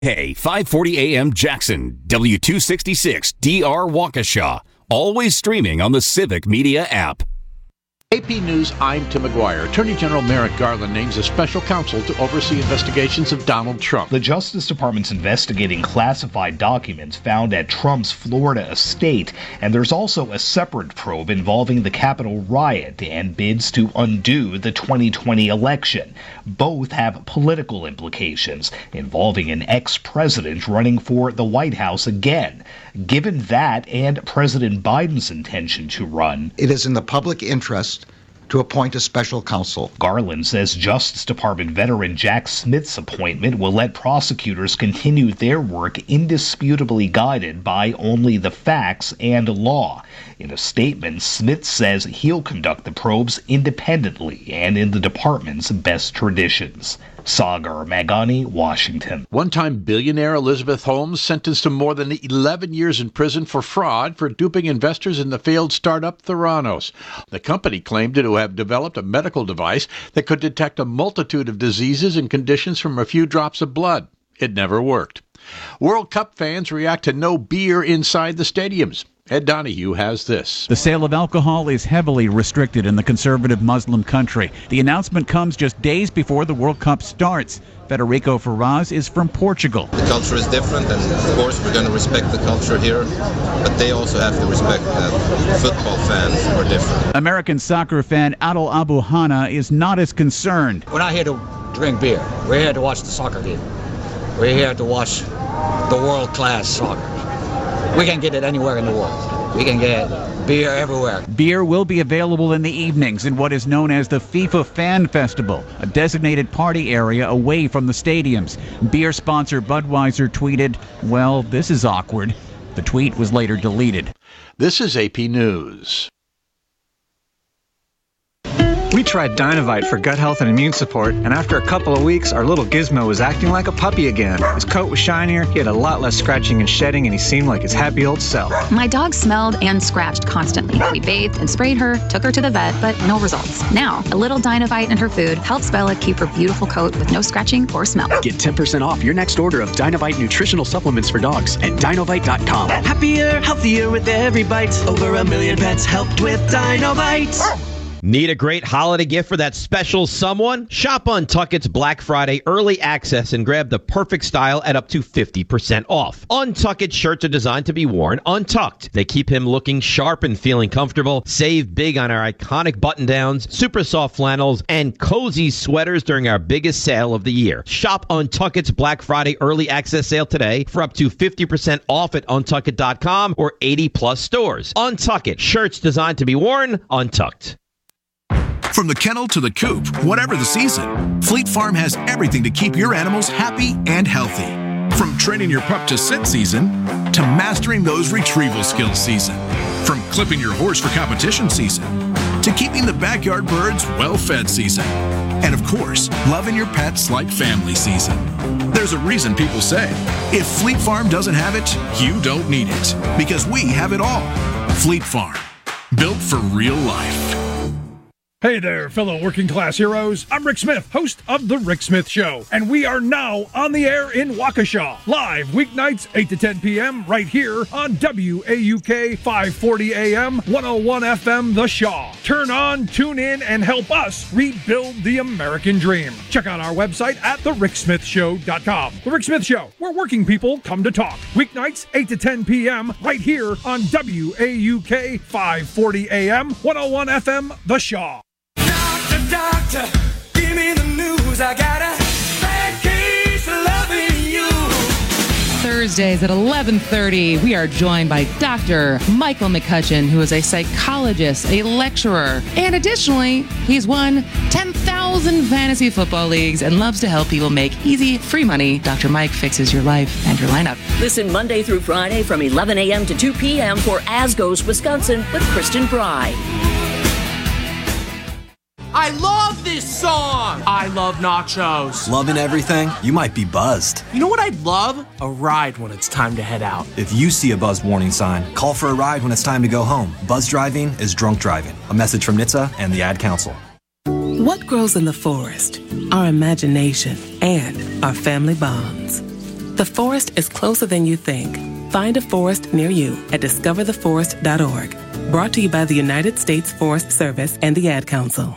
Hey, 540 AM Jackson, W266 DR Waukesha. Always streaming on the Civic Media app. AP News, I'm Tim McGuire. Attorney General Merrick Garland names a special counsel to oversee investigations of Donald Trump. The Justice Department's investigating classified documents found at Trump's Florida estate, and there's also a separate probe involving the Capitol riot and bids to undo the 2020 election. Both have political implications, involving an ex-president running for the White House again. Given that and President Biden's intention to run, it is in the public interest to appoint a special counsel. Garland says Justice Department veteran Jack Smith's appointment will let prosecutors continue their work indisputably guided by only the facts and law. In a statement, Smith says he'll conduct the probes independently and in the department's best traditions. Sagar Magani, Washington. One-time billionaire Elizabeth Holmes sentenced to more than 11 years in prison for fraud for duping investors in the failed startup Theranos. The company claimed to have developed a medical device that could detect a multitude of diseases and conditions from a few drops of blood. It never worked. World Cup fans react to no beer inside the stadiums. Ed Donahue has this. The sale of alcohol is heavily restricted in the conservative Muslim country. The announcement comes just days before the World Cup starts. Federico Ferraz is from Portugal. The culture is different, and of course we're going to respect the culture here, but they also have to respect that football fans are different. American soccer fan Adel Abu Hana is not as concerned. We're not here to drink beer. We're here to watch the soccer game. We're here to watch the world-class soccer. We can get it anywhere in the world. We can get beer everywhere. Beer will be available in the evenings in what is known as the FIFA Fan Festival, a designated party area away from the stadiums. Beer sponsor Budweiser tweeted, "Well, this is awkward." The tweet was later deleted. This is AP News. We tried Dynovite for gut health and immune support, and after a couple of weeks, our little Gizmo was acting like a puppy again. His coat was shinier, he had a lot less scratching and shedding, and he seemed like his happy old self. My dog smelled and scratched constantly. We bathed and sprayed her, took her to the vet, but no results. Now, a little Dynovite in her food helps Bella keep her beautiful coat with no scratching or smell. Get 10% off your next order of Dynovite nutritional supplements for dogs at Dynovite.com. Happier, healthier with every bite. Over 1 million pets helped with Dynovite. Need a great holiday gift for that special someone? Shop Untuckit's Black Friday early access and grab the perfect style at up to 50% off. Untuckit shirts are designed to be worn untucked. They keep him looking sharp and feeling comfortable. Save big on our iconic button-downs, super soft flannels, and cozy sweaters during our biggest sale of the year. Shop Untuckit's Black Friday early access sale today for up to 50% off at Untuckit.com or 80-plus stores. Untuckit, shirts designed to be worn untucked. From the kennel to the coop, whatever the season, Fleet Farm has everything to keep your animals happy and healthy. From training your pup to sit season, to mastering those retrieval skills season. From clipping your horse for competition season, to keeping the backyard birds well-fed season. And of course, loving your pets like family season. There's a reason people say, if Fleet Farm doesn't have it, you don't need it. Because we have it all. Fleet Farm, built for real life. Hey there, fellow working class heroes. I'm Rick Smith, host of The Rick Smith Show, and we are now on the air in Waukesha, live weeknights 8 to 10 p.m. right here on WAUK 540 AM, 101 FM The Shaw. Turn on, tune in, and help us rebuild the American dream. Check out our website at thericksmithshow.com. The Rick Smith Show, where working people come to talk. Weeknights 8 to 10 p.m. right here on WAUK 540 AM, 101 FM The Shaw. Doctor, give me the news. I got a bad case of loving you. Thursdays at 11:30, we are joined by Dr. Michael McCutcheon, who is a psychologist, a lecturer, and additionally, he's won 10,000 fantasy football leagues and loves to help people make easy, free money. Dr. Mike fixes your life and your lineup. Listen Monday through Friday from 11 a.m. to 2 p.m. for As Goes Wisconsin with Kristen Bry. I love this song! I love nachos. Loving everything? You might be buzzed. You know what I'd love? A ride when it's time to head out. If you see a buzz warning sign, call for a ride when it's time to go home. Buzz driving is drunk driving. A message from NHTSA and the Ad Council. What grows in the forest? Our imagination and our family bonds. The forest is closer than you think. Find a forest near you at discovertheforest.org. Brought to you by the United States Forest Service and the Ad Council.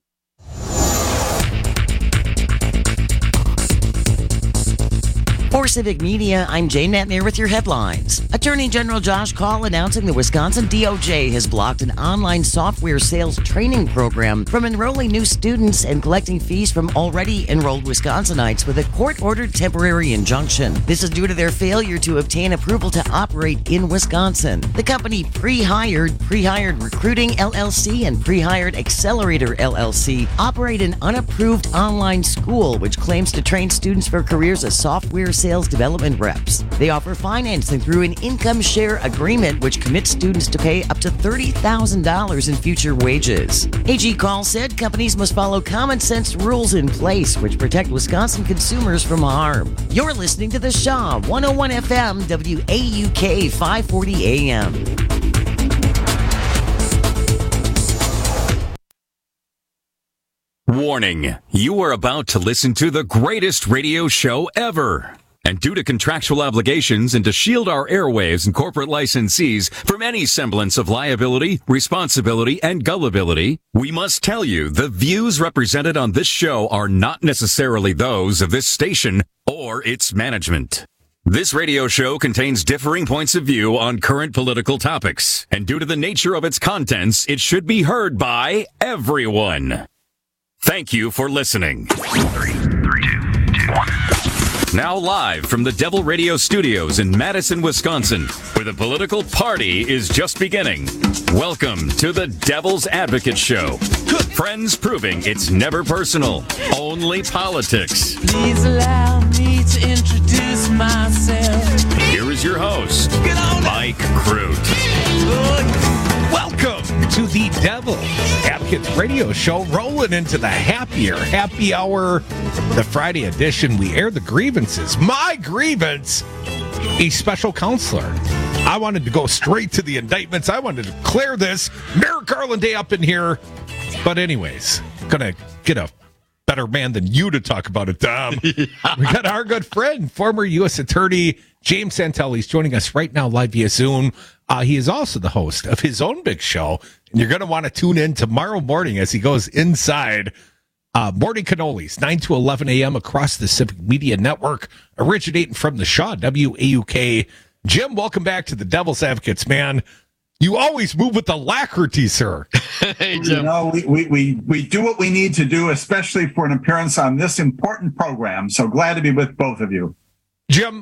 For Civic Media, I'm Jane Natnier with your headlines. Attorney General Josh Kaul announcing the Wisconsin DOJ has blocked an online software sales training program from enrolling new students and collecting fees from already enrolled Wisconsinites with a court-ordered temporary injunction. This is due to their failure to obtain approval to operate in Wisconsin. The company Prehired Recruiting LLC and Prehired Accelerator LLC operate an unapproved online school which claims to train students for careers as software sales development reps. They offer financing through an income share agreement which commits students to pay up to $30,000 in future wages. AG Kaul said companies must follow common sense rules in place which protect Wisconsin consumers from harm. You're listening to the Shaw 101 FM WAUK 540 AM. Warning, you are about to listen to the greatest radio show ever. And due to contractual obligations and to shield our airwaves and corporate licensees from any semblance of liability, responsibility, and gullibility, we must tell you the views represented on this show are not necessarily those of this station or its management. This radio show contains differing points of view on current political topics, and due to the nature of its contents, it should be heard by everyone. Thank you for listening. 3, 2, 1. Now live from the Devil Radio Studios in Madison, Wisconsin, where the political party is just beginning. Welcome to the Devil's Advocate Show. Friends proving it's never personal, only politics. Please allow me to introduce myself. Here is your host, Mike Crute. Welcome to the Devil Advocates Radio Show, rolling into the happy hour, the Friday edition. We air the grievances. My grievance, a special counselor. I wanted to go straight to the indictments. I wanted to clear this. Merrick Garland Day up in here. But anyways, gonna get a better man than you to talk about it, Tom. We got our good friend, former U.S. Attorney James Santel. He's joining us right now live via Zoom. He is also the host of his own big show, and you're going to want to tune in tomorrow morning as he goes inside Morning Cannolis, 9 to 11 a.m. across the Civic Media Network, originating from the Shaw, WAUK. Jim, welcome back to the Devil's Advocates, man. You always move with alacrity, sir. Hey, Jim. You know, we do what we need to do, especially for an appearance on this important program. So glad to be with both of you. Jim,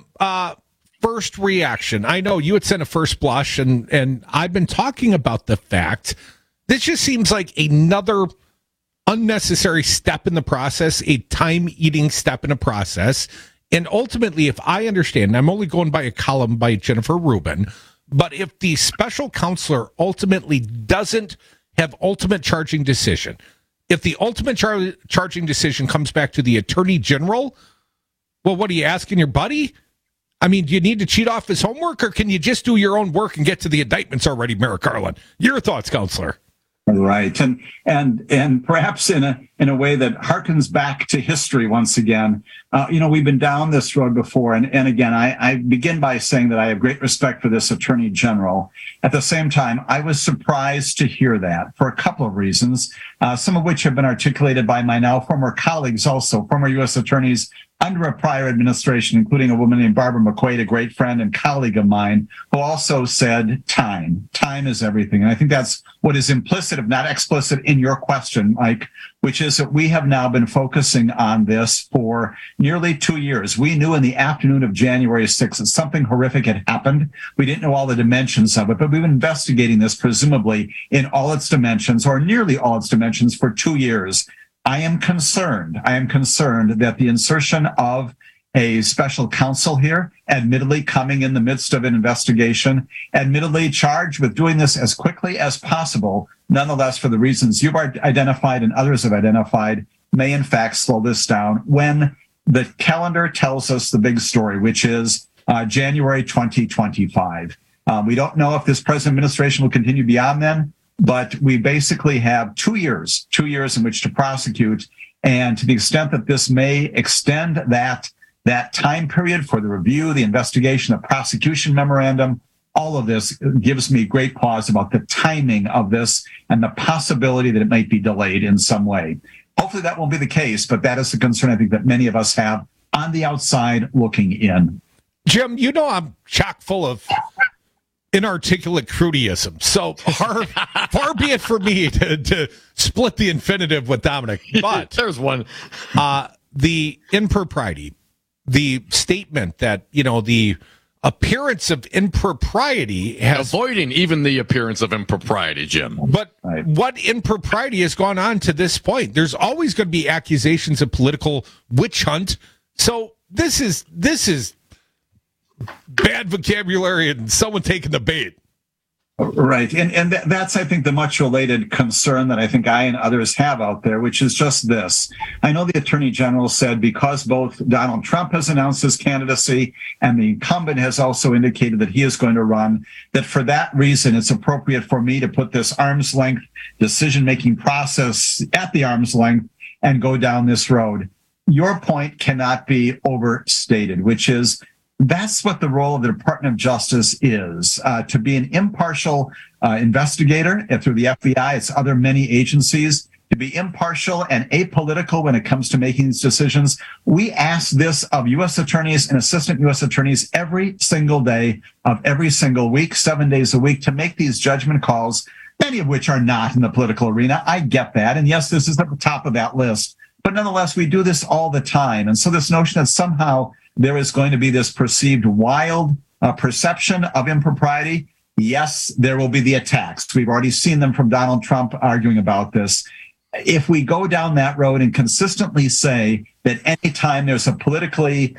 first reaction. I know you had sent a first blush, and I've been talking about the fact this just seems like another unnecessary step in the process, a time-eating step in a process. And ultimately, if I understand, and I'm only going by a column by Jennifer Rubin, but if the special counselor ultimately doesn't have ultimate charging decision, if the ultimate charging decision comes back to the Attorney General, well, what are you asking your buddy? I mean, do you need to cheat off his homework, or can you just do your own work and get to the indictments already, Merrick Garland? Your thoughts, Counselor? Right, and perhaps in a way that harkens back to history once again. We've been down this road before, and again, I begin by saying that I have great respect for this Attorney General. At the same time, I was surprised to hear that for a couple of reasons, some of which have been articulated by my now former colleagues, also former U.S. attorneys under a prior administration, including a woman named Barbara McQuaid, a great friend and colleague of mine, who also said time is everything. And I think that's what is implicit, if not explicit, in your question, Mike, which is that we have now been focusing on this for nearly 2 years. We knew in the afternoon of January 6th that something horrific had happened. We didn't know all the dimensions of it, but we've been investigating this presumably in all its dimensions, or nearly all its dimensions, for 2 years. I am concerned that the insertion of a special counsel here, admittedly coming in the midst of an investigation, admittedly charged with doing this as quickly as possible, nonetheless, for the reasons you've identified and others have identified, may in fact slow this down when the calendar tells us the big story, which is January 2025. We don't know if this present administration will continue beyond then, but we basically have 2 years in which to prosecute. And to the extent that this may extend that that time period for the review, the investigation, the prosecution memorandum, all of this gives me great pause about the timing of this and the possibility that it might be delayed in some way. Hopefully that won't be the case, but that is the concern I think that many of us have on the outside looking in. Jim, you know I'm chock full of inarticulate crudeism, so far be it for me to split the infinitive with Dominic. But there's one. The impropriety, the statement that, the appearance of impropriety has... Avoiding even the appearance of impropriety, Jim. But what impropriety has gone on to this point? There's always going to be accusations of political witch hunt. So this is bad vocabulary and someone taking the bait. Right. And that's, I think, the much related concern that I think I and others have out there, which is just this. I know the Attorney General said because both Donald Trump has announced his candidacy and the incumbent has also indicated that he is going to run, that for that reason, it's appropriate for me to put this arm's length decision-making process at the arm's length and go down this road. Your point cannot be overstated, which is that's what the role of the Department of Justice is, to be an impartial investigator through the FBI, its other many agencies, to be impartial and apolitical when it comes to making these decisions. We ask this of U.S. attorneys and assistant U.S. attorneys every single day of every single week, 7 days a week, to make these judgment calls, many of which are not in the political arena. I get that. And yes, this is at the top of that list. But nonetheless, we do this all the time. And so this notion that somehow there is going to be this perceived wild perception of impropriety. Yes, there will be the attacks. We've already seen them from Donald Trump arguing about this. If we go down that road and consistently say that anytime there's a politically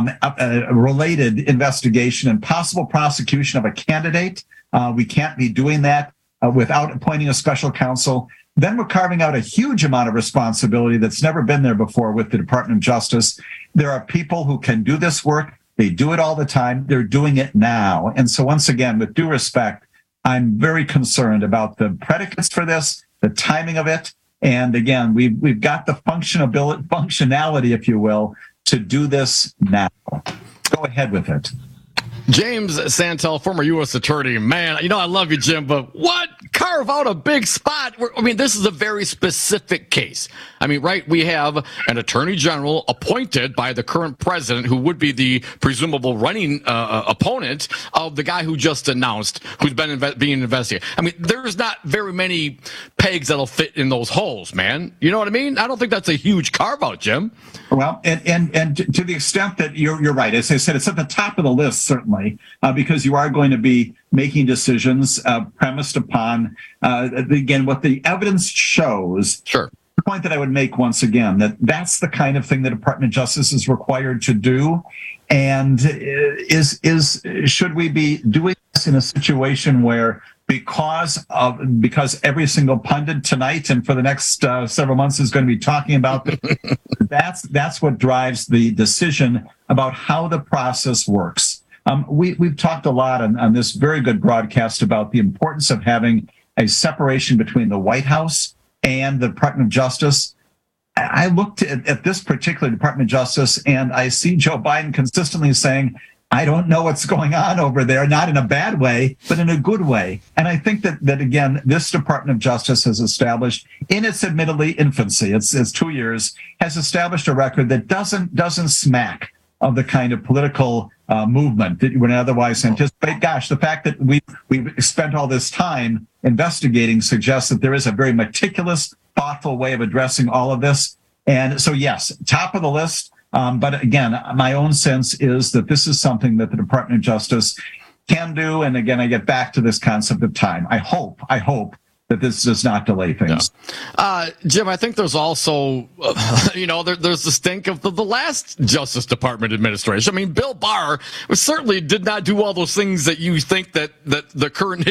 related investigation and possible prosecution of a candidate, we can't be doing that without appointing a special counsel, then we're carving out a huge amount of responsibility that's never been there before with the Department of Justice. There are people who can do this work. They do it all the time. They're doing it now. And so once again, with due respect, I'm very concerned about the predicates for this, the timing of it. And again, we've got the functionality, if you will, to do this now. Go ahead with it. James Santel, former U.S. attorney. Man, I love you, Jim, but what? Carve out a big spot. This is a very specific case. Right? We have an attorney general appointed by the current president who would be the presumable running opponent of the guy who just announced, who's been being investigated. There's not very many pegs that'll fit in those holes, man. You know what I mean? I don't think that's a huge carve out, Jim. Well, and to the extent that you're right, as I said, it's at the top of the list, certainly, because you are going to be making decisions premised upon, again, what the evidence shows. Sure. The point that I would make once again, that's the kind of thing the Department of Justice is required to do. And should we be doing this in a situation where because every single pundit tonight and for the next several months is going to be talking about this, that's what drives the decision about how the process works. We've talked a lot on this very good broadcast about the importance of having a separation between the White House and the Department of Justice. I looked at this particular Department of Justice and I see Joe Biden consistently saying, I don't know what's going on over there, not in a bad way, but in a good way. And I think that again, this Department of Justice has established, in its admittedly infancy, it's 2 years, has established a record that doesn't smack of the kind of political movement that you would otherwise anticipate. Gosh, the fact that we've spent all this time investigating suggests that there is a very meticulous, thoughtful way of addressing all of this. And so, yes, top of the list. But again, my own sense is that this is something that the Department of Justice can do. And again, I get back to this concept of time. I hope that this does not delay things. Yeah. Jim, I think there's also, there's the stink of the last Justice Department administration. Bill Barr certainly did not do all those things that you think that the current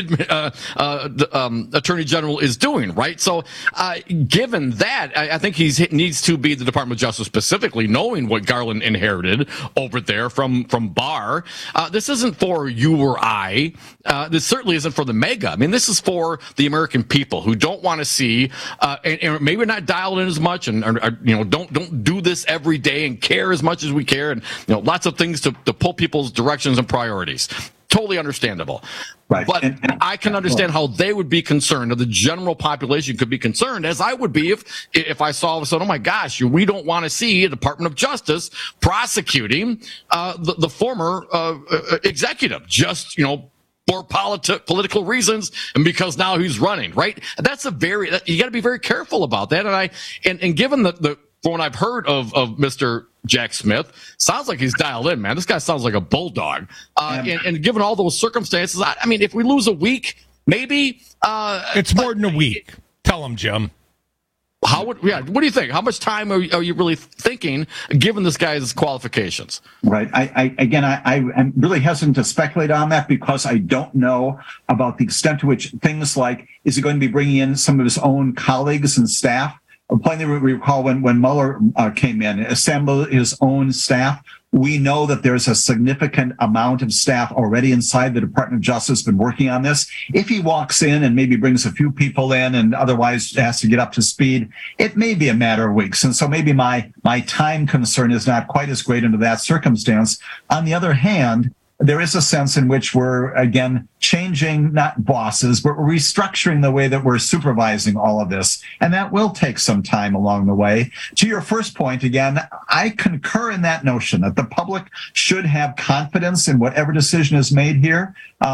Attorney General is doing, right? So given that, I think he needs to be the Department of Justice specifically, knowing what Garland inherited over there from Barr. This isn't for you or I. This certainly isn't for the mega. This is for the American people who don't want to see, and maybe not dialed in as much, and don't do this every day and care as much as we care, and lots of things to pull people's directions and priorities. Totally understandable. Right. But I can understand how they would be concerned, or the general population could be concerned, as I would be if I saw oh my gosh, we don't want to see a Department of Justice prosecuting the former executive just, for political reasons, and because now he's running, right? That's you got to be very careful about that. And given from what I've heard of Mr. Jack Smith, sounds like he's dialed in, man. This guy sounds like a bulldog. And given all those circumstances, I mean, if we lose a week, maybe it's more than a week. Tell him, Jim. What do you think? How much time are you really thinking, given this guy's qualifications? Right. I am really hesitant to speculate on that because I don't know about the extent to which things like, is he going to be bringing in some of his own colleagues and staff? Plainly, we recall when Mueller came in, assembled his own staff. We know that there's a significant amount of staff already inside the Department of Justice been working on this. If he walks in and maybe brings a few people in and otherwise has to get up to speed, it may be a matter of weeks. And so maybe my time concern is not quite as great under that circumstance. On the other hand, there is a sense in which we're, again, changing, not bosses, but we're restructuring the way that we're supervising all of this. And that will take some time along the way. To your first point, again, I concur in that notion that the public should have confidence in whatever decision is made here.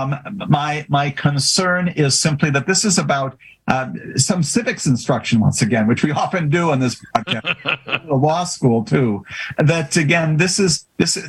My concern is simply that this is about some civics instruction, once again, which we often do in this podcast, the law school too. That again, this is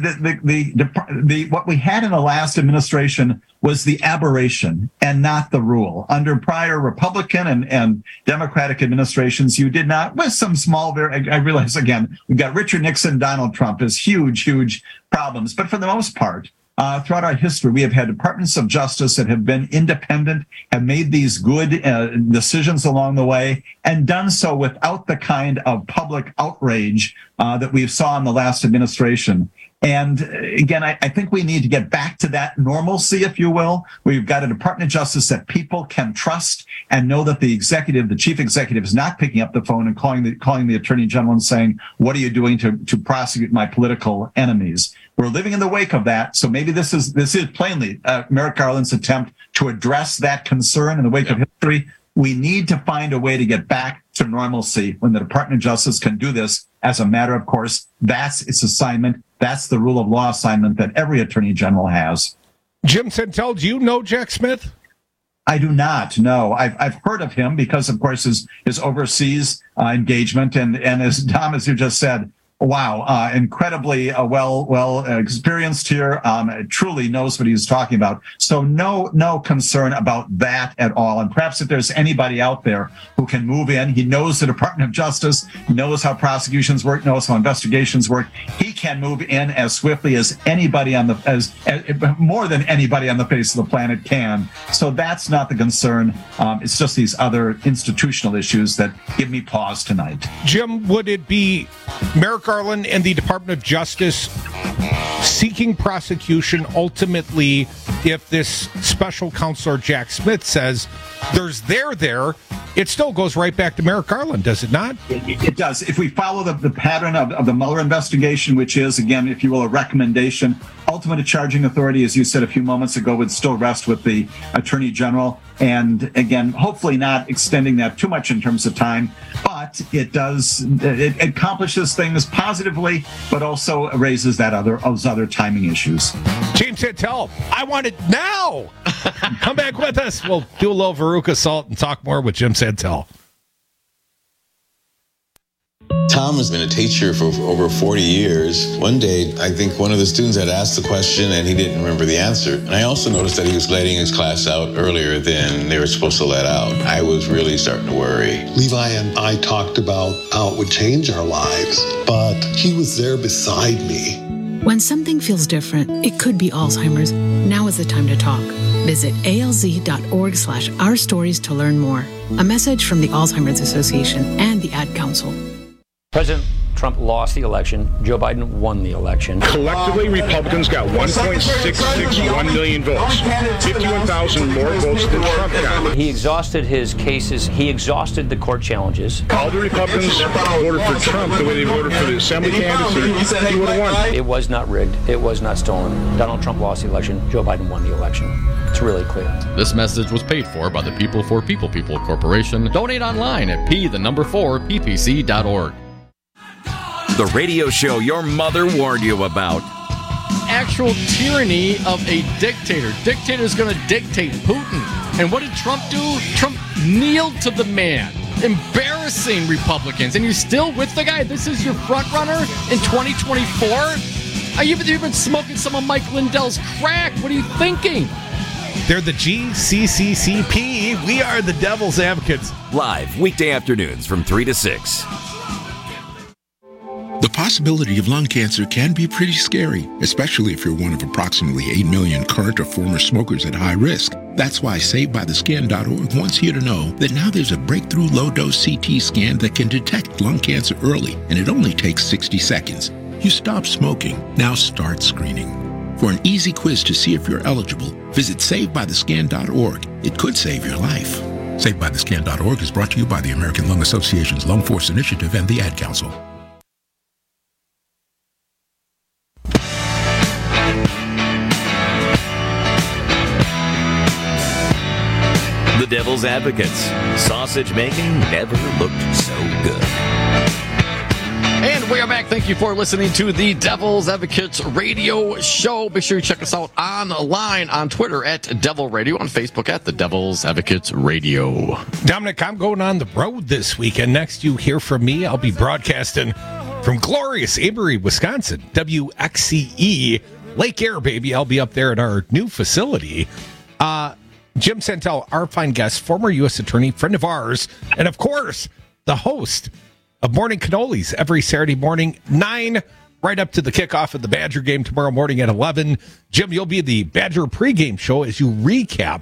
what we had in the last administration was the aberration and not the rule. Under prior Republican and Democratic administrations, you did not, with some small, I realize again, we've got Richard Nixon, Donald Trump as huge problems, but for the most part, throughout our history, we have had departments of justice that have been independent, have made these good decisions along the way, and done so without the kind of public outrage that we saw in the last administration. And again, I think we need to get back to that normalcy, if you will. We've got a Department of Justice that people can trust and know that the chief executive is not picking up the phone and calling the Attorney General and saying, what are you doing to prosecute my political enemies? We're living in the wake of that. So maybe this is plainly Merrick Garland's attempt to address that concern in the wake of history. We need to find a way to get back to normalcy when the Department of Justice can do this as a matter of course. That's its assignment. That's the rule of law assignment that every Attorney General has. Jim Santel, do you know Jack Smith? I do not. No, I've heard of him because, of course, his overseas engagement and as Tom, as you just said, wow, incredibly well experienced here. Truly knows what he's talking about. So no concern about that at all. And perhaps if there's anybody out there who can move in, he knows the Department of Justice, knows how prosecutions work, knows how investigations work. He can move in as swiftly as anybody as more than anybody on the face of the planet can. So that's not the concern. It's just these other institutional issues that give me pause tonight. Jim, would it be Merrick Garland and the Department of Justice seeking prosecution ultimately if this special counselor Jack Smith says there's there, it still goes right back to Merrick Garland, does it not? It does. If we follow the pattern of the Mueller investigation, which is, again, if you will, a recommendation, ultimate charging authority, as you said a few moments ago, would still rest with the Attorney General. And again, hopefully not extending that too much in terms of time, but it accomplishes things positively, but also raises those other timing issues. James Santel, I want it now. Come back with us. We'll do a little Veruca Salt and talk more with Jim Santel. Tom has been a teacher for over 40 years. One day, I think one of the students had asked the question and he didn't remember the answer. And I also noticed that he was letting his class out earlier than they were supposed to let out. I was really starting to worry. Levi and I talked about how it would change our lives, but he was there beside me. When something feels different, it could be Alzheimer's. Now is the time to talk. Visit alz.org/ourstories to learn more. A message from the Alzheimer's Association and the Ad Council. President Trump lost the election. Joe Biden won the election. Collectively, Republicans got 1.661 million votes, 51,000 more votes than Trump got. He exhausted his cases. He exhausted the court challenges. All the Republicans voted for Trump the way they voted for the assembly candidates. He would have won. It was not rigged. It was not stolen. Donald Trump lost the election. Joe Biden won the election. It's really clear. This message was paid for by the People for People Corporation. Donate online at p4ppc.org. The radio show your mother warned you about. Actual tyranny of a dictator. Dictator's going to dictate Putin. And what did Trump do? Trump kneeled to the man. Embarrassing Republicans. And you're still with the guy? This is your front runner in 2024? You've been smoking some of Mike Lindell's crack. What are you thinking? They're the GCCCP. We are the Devil's Advocates. Live weekday afternoons from 3 to 6. The possibility of lung cancer can be pretty scary, especially if you're one of approximately 8 million current or former smokers at high risk. That's why SaveByTheScan.org wants you to know that now there's a breakthrough low-dose CT scan that can detect lung cancer early, and it only takes 60 seconds. You stop smoking, now start screening. For an easy quiz to see if you're eligible, visit SaveByTheScan.org. It could save your life. SaveByTheScan.org is brought to you by the American Lung Association's Lung Force Initiative and the Ad Council. The Devil's Advocates. Sausage making never looked so good. And we are back. Thank you for listening to the Devil's Advocates radio show. Be sure you check us out online on Twitter at Devil Radio, on Facebook at the Devil's Advocates Radio. Dominic, I'm going on the road this weekend. Next you hear from me, I'll be broadcasting from glorious Avery, Wisconsin. WXCE, Lake Air, baby. I'll be up there at our new facility. Jim Santel, our fine guest, former U.S. attorney, friend of ours, and of course, the host of Morning Cannolis every Saturday morning, 9, right up to the kickoff of the Badger game tomorrow morning at 11. Jim, you'll be the Badger pregame show as you recap.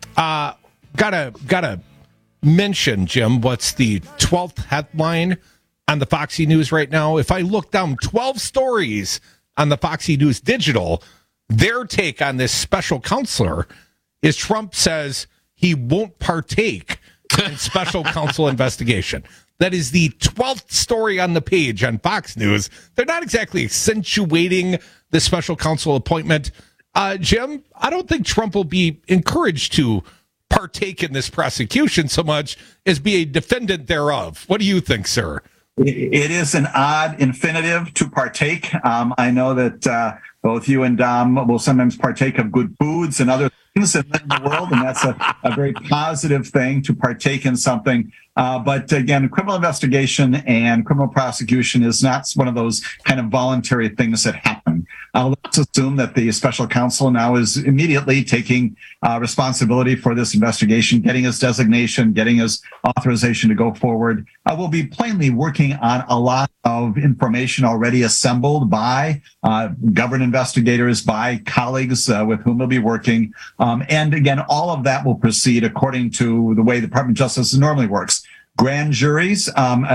Gotta mention, Jim, what's the 12th headline on the Foxy News right now? If I look down 12 stories on the Foxy News Digital, their take on this special counselor is Trump says he won't partake in special counsel investigation. That is the 12th story on the page on Fox News. They're not exactly accentuating the special counsel appointment. Jim, I don't think Trump will be encouraged to partake in this prosecution so much as be a defendant thereof. What do you think, sir? It is an odd infinitive to partake. I know that both you and Dom will sometimes partake of good foods and other things in the world, and that's a very positive thing to partake in something. But again, criminal investigation and criminal prosecution is not one of those kind of voluntary things that happen. Let's assume that the special counsel now is immediately taking responsibility for this investigation, getting his designation, getting his authorization to go forward. We'll be plainly working on a lot of information already assembled by government investigators, by colleagues with whom we'll be working. And again, all of that will proceed according to the way the Department of Justice normally works. Grand juries,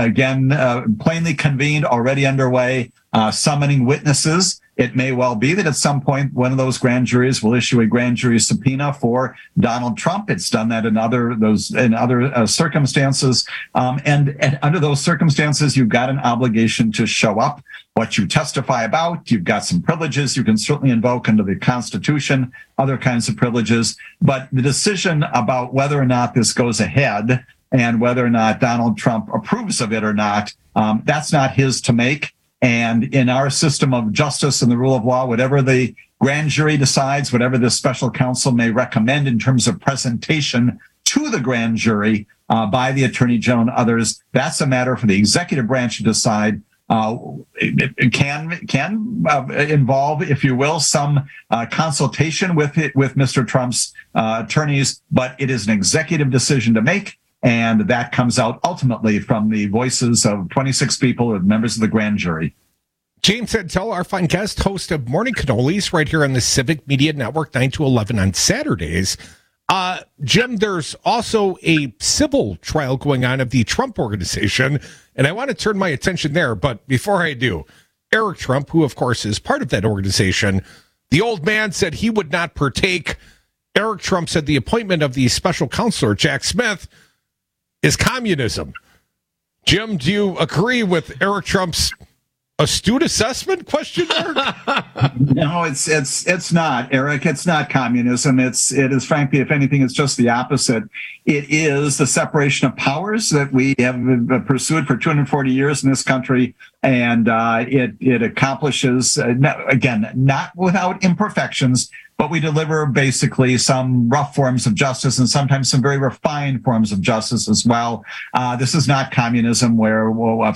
plainly convened, already underway, summoning witnesses. It may well be that at some point one of those grand juries will issue a grand jury subpoena for Donald Trump. It's done that in other circumstances. And under those circumstances, you've got an obligation to show up. What you testify about, you've got some privileges you can certainly invoke under the Constitution, other kinds of privileges. But the decision about whether or not this goes ahead and whether or not Donald Trump approves of it or not, that's not his to make. And in our system of justice and the rule of law, whatever the grand jury decides, whatever the special counsel may recommend in terms of presentation to the grand jury by the attorney general and others, that's a matter for the executive branch to decide. It can involve, if you will, some consultation with Mr. Trump's attorneys, but it is an executive decision to make. And that comes out ultimately from the voices of 26 people, or members of the grand jury. James Santel, our fine guest, host of Morning Cannolis right here on the Civic Media Network, 9 to 11 on Saturdays. Jim, there's also a civil trial going on of the Trump Organization, and I want to turn my attention there. But before I do, Eric Trump, who, of course, is part of that organization, the old man said he would not partake. Eric Trump said the appointment of the special counselor, Jack Smith, is communism. Jim, do you agree with Eric Trump's astute assessment? Question mark? No, it's not, Eric. It's not communism. It is frankly, if anything, it's just the opposite. It is the separation of powers that we have pursued for 240 years in this country, and it accomplishes again, not without imperfections, but we deliver basically some rough forms of justice and sometimes some very refined forms of justice as well. This is not communism where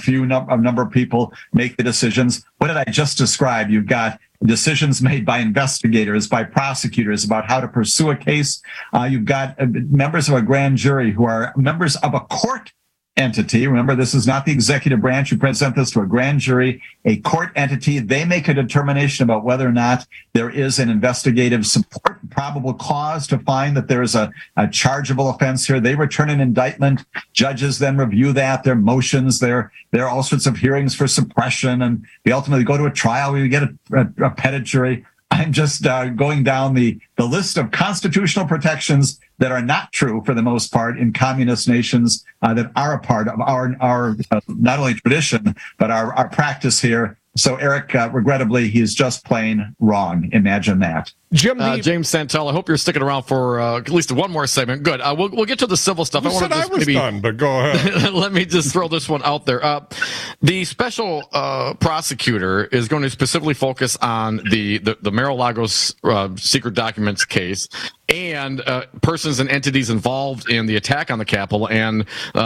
a number of people make the decisions. What did I just describe? You've got decisions made by investigators, by prosecutors about how to pursue a case. You've got members of a grand jury who are members of a court entity. Remember, this is not the executive branch. You present this to a grand jury, a court entity. They make a determination about whether or not there is an investigative support, probable cause to find that there is a chargeable offense here. They return an indictment. Judges then review that, their motions, there are all sorts of hearings for suppression, and we ultimately go to a trial where we get a pettit jury. I'm just going down the list of constitutional protections that are not true for the most part in communist nations that are a part of our not only tradition, but our practice here. So, Eric, regrettably, he's just plain wrong. Imagine that. James Santel, I hope you're sticking around for at least one more segment. Good. We'll get to the civil stuff. I was done, but go ahead. Let me just throw this one out there. The special prosecutor is going to specifically focus on the Mar-a-Lago's secret documents case and persons and entities involved in the attack on the Capitol and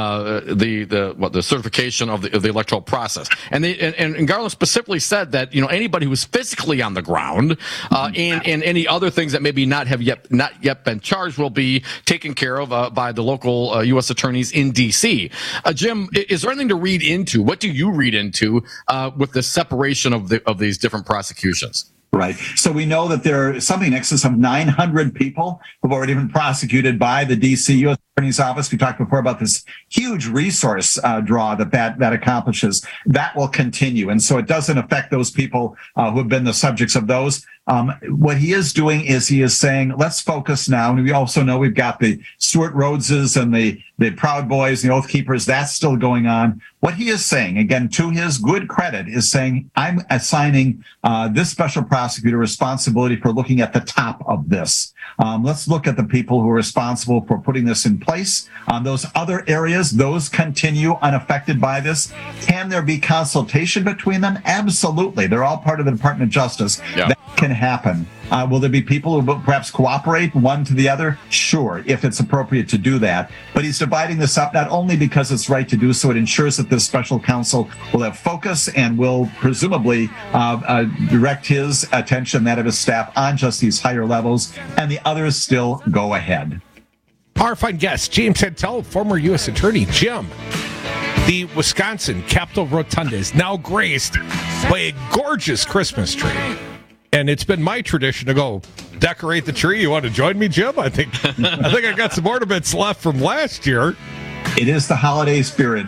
the certification of the electoral process. And Garland specifically said that anybody who's physically on the ground and any other things that maybe not yet been charged will be taken care of by the local U.S. attorneys in D.C. Jim, is there anything to read into? What do you read into with the separation of these different prosecutions? Right. So we know that there are something in excess of 900 people who've already been prosecuted by the D.C. U.S. Attorney's Office. We talked before about this huge resource draw that accomplishes. That will continue. And so it doesn't affect those people who have been the subjects of those. What he is doing is he is saying, let's focus now. And we also know we've got the Stuart Rhodeses and the Proud Boys, the Oath Keepers. That's still going on. What he is saying, again, to his good credit, is saying, I'm assigning this special prosecutor responsibility for looking at the top of this. Let's look at the people who are responsible for putting this in place. Those other areas, those continue unaffected by this. Can there be consultation between them? Absolutely. They're all part of the Department of Justice. Yeah. That can happen. Will there be people who perhaps cooperate one to the other? Sure, if it's appropriate to do that. But he's dividing this up not only because it's right to do so, it ensures that this special counsel will have focus and will presumably direct his attention, that of his staff, on just these higher levels, and the others still go ahead. Our fine guest, James Santel, former U.S. Attorney. Jim, the Wisconsin Capitol Rotunda is now graced by a gorgeous Christmas tree. And it's been my tradition to go decorate the tree. You want to join me, Jim? I think I got some ornaments left from last year. It is the holiday spirit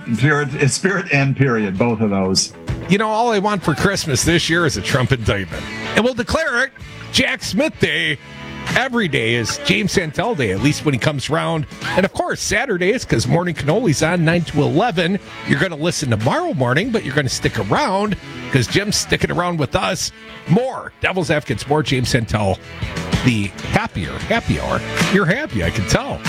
and period, both of those. All I want for Christmas this year is a Trump indictment. And we'll declare it Jack Smith Day. Every day is James Santel Day, at least when he comes around. And, of course, Saturdays, because Morning Cannoli's on 9 to 11. You're going to listen tomorrow morning, but you're going to stick around because Jim's sticking around with us. More Devil's Advocates, more James Santel, the happy hour. You're happy, I can tell.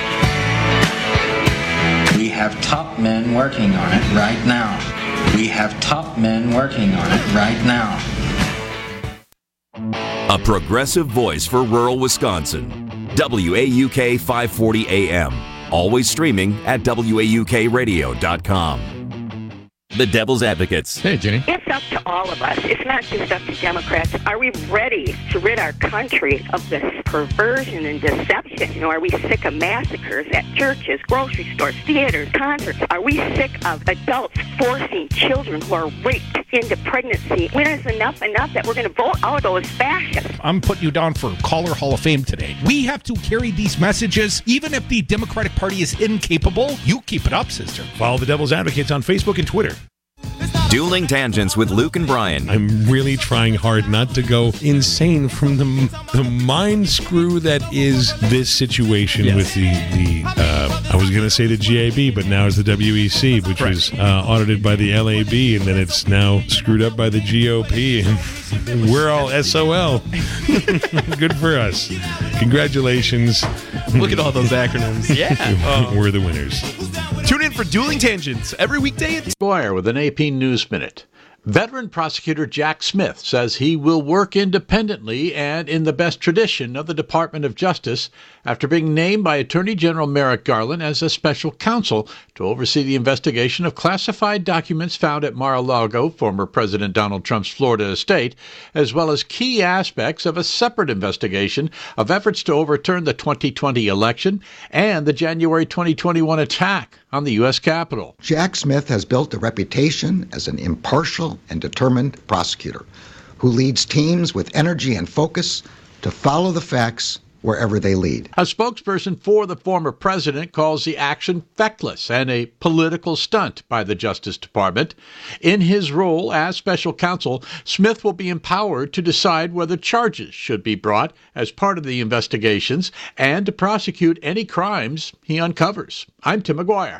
We have top men working on it right now. We have top men working on it right now. A progressive voice for rural Wisconsin. WAUK 540 AM. Always streaming at WAUKradio.com. The Devil's Advocates. Hey, Jenny. It's up to all of us. It's not just up to Democrats. Are we ready to rid our country of this perversion and deception? You know, are we sick of massacres at churches, grocery stores, theaters, concerts? Are we sick of adults forcing children who are raped into pregnancy? When is enough that we're going to vote out those fascists? I'm putting you down for Caller Hall of Fame today. We have to carry these messages, even if the Democratic Party is incapable. You keep it up, sister. Follow the Devil's Advocates on Facebook and Twitter. Dueling Tangents with Luke and Brian. I'm really trying hard not to go insane from the mind screw that is this situation with the I was going to say the GAB, but now it's the WEC, which was audited by the LAB, and then it's now screwed up by the GOP, and we're all SOL. Good for us. Congratulations. Look at all those acronyms. Yeah. We're the winners. Tune in for Dueling Tangents every weekday at Squire with an AP News Minute. Veteran prosecutor Jack Smith says he will work independently and in the best tradition of the Department of Justice after being named by Attorney General Merrick Garland as a special counsel to oversee the investigation of classified documents found at Mar-a-Lago, former President Donald Trump's Florida estate, as well as key aspects of a separate investigation of efforts to overturn the 2020 election and the January 2021 attack on the U.S. Capitol. Jack Smith has built a reputation as an impartial and determined prosecutor who leads teams with energy and focus to follow the facts wherever they lead. A spokesperson for the former president calls the action feckless and a political stunt by the Justice Department. In his role as special counsel, Smith will be empowered to decide whether charges should be brought as part of the investigations and to prosecute any crimes he uncovers. I'm Tim McGuire.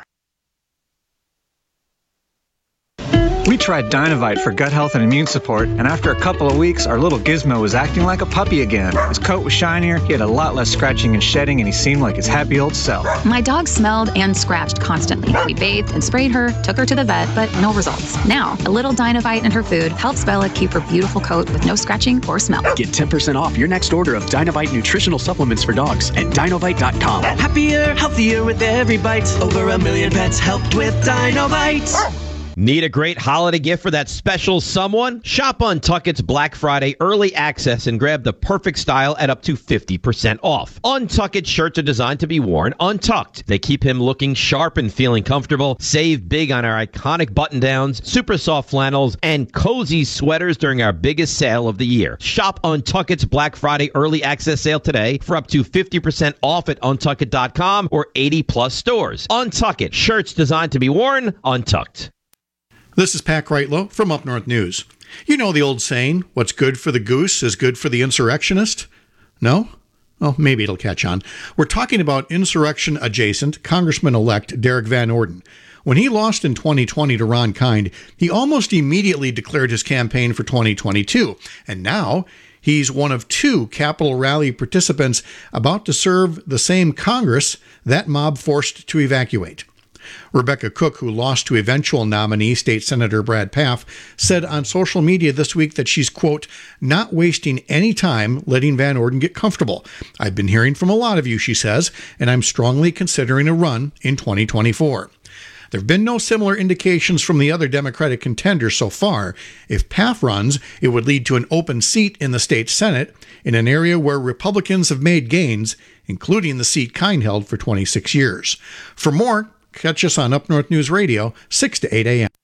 We tried Dynovite for gut health and immune support, and after a couple of weeks, our little Gizmo was acting like a puppy again. His coat was shinier, he had a lot less scratching and shedding, and he seemed like his happy old self. My dog smelled and scratched constantly. We bathed and sprayed her, took her to the vet, but no results. Now, a little Dynovite in her food helps Bella keep her beautiful coat with no scratching or smell. Get 10% off your next order of Dynovite nutritional supplements for dogs at Dynovite.com. Happier, healthier with every bite. Over 1 million pets helped with Dynovite. Need a great holiday gift for that special someone? Shop Untuckit's Black Friday early access and grab the perfect style at up to 50% off. Untuckit shirts are designed to be worn untucked. They keep him looking sharp and feeling comfortable. Save big on our iconic button-downs, super soft flannels, and cozy sweaters during our biggest sale of the year. Shop Untuckit's Black Friday early access sale today for up to 50% off at Untuckit.com or 80-plus stores. Untuckit, shirts designed to be worn untucked. This is Pat Kreitlow from Up North News. You know the old saying, what's good for the goose is good for the insurrectionist? No? Well, maybe it'll catch on. We're talking about insurrection-adjacent Congressman-elect Derek Van Orden. When he lost in 2020 to Ron Kind, he almost immediately declared his campaign for 2022. And now he's one of 2 Capitol rally participants about to serve the same Congress that mob forced to evacuate. Rebecca Cook, who lost to eventual nominee State Senator Brad Pfaff, said on social media this week that she's, quote, not wasting any time letting Van Orden get comfortable. I've been hearing from a lot of you, she says, and I'm strongly considering a run in 2024. There have been no similar indications from the other Democratic contenders so far. If Pfaff runs, it would lead to an open seat in the state Senate in an area where Republicans have made gains, including the seat Kind held for 26 years. For more, catch us on Up North News Radio, 6 to 8 a.m.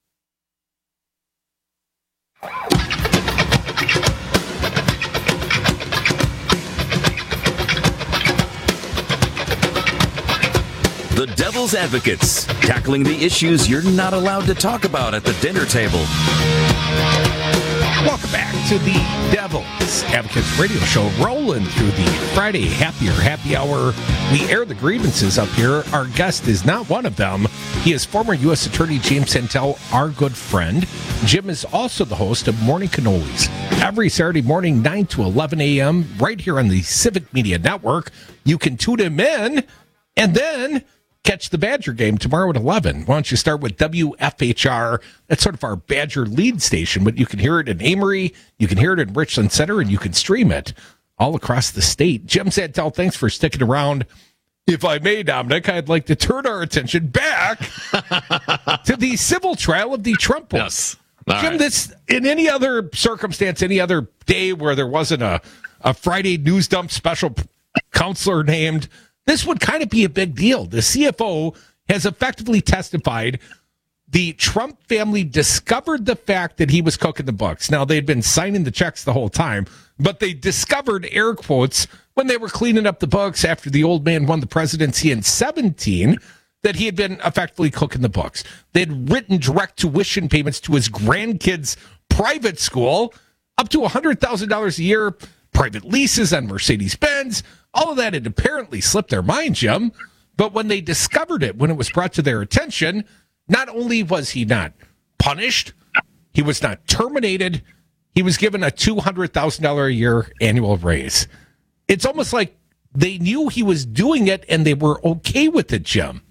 The Devil's Advocates, tackling the issues you're not allowed to talk about at the dinner table. Welcome back to the Devil's Advocates radio show, rolling through the Friday happy hour. We air the grievances up here. Our guest is not one of them. He is former U.S. Attorney James Santel, our good friend. Jim is also the host of Morning Cannolis every Saturday morning, 9 to 11 a.m., right here on the Civic Media Network. You can tune him in and then catch the Badger game tomorrow at 11. Why don't you start with WFHR? That's sort of our Badger lead station, but you can hear it in Amory, you can hear it in Richland Center, and you can stream it all across the state. Jim Santel, thanks for sticking around. If I may, Dominic, I'd like to turn our attention back to the civil trial of the Trump boys. Yes. Jim, this in any other circumstance, any other day where there wasn't a Friday news dump special counselor named, this would kind of be a big deal. The CFO has effectively testified the Trump family discovered the fact that he was cooking the books. Now, they'd been signing the checks the whole time, but they discovered, air quotes, when they were cleaning up the books after the old man won the presidency in 2017, that he had been effectively cooking the books. They'd written direct tuition payments to his grandkids' private school, up to $100,000 a year, private leases on Mercedes-Benz. All of that had apparently slipped their mind, Jim. But when they discovered it, when it was brought to their attention, not only was he not punished, he was not terminated, he was given a $200,000 a year annual raise. It's almost like they knew he was doing it and they were okay with it, Jim.